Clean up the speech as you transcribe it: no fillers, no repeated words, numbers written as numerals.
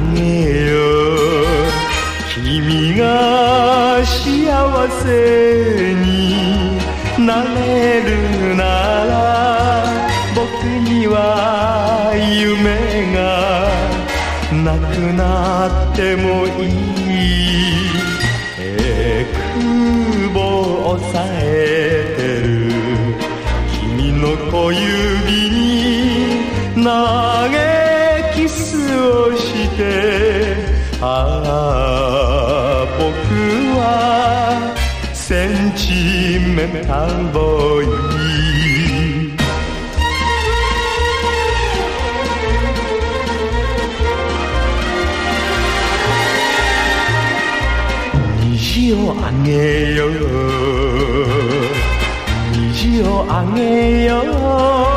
げよ君が幸せになれるなら僕には夢がなくなってもいい空母を抑えてる君の小指に投げキスをして僕はセンチメンタルボーイ虹をあげよう虹をあげよう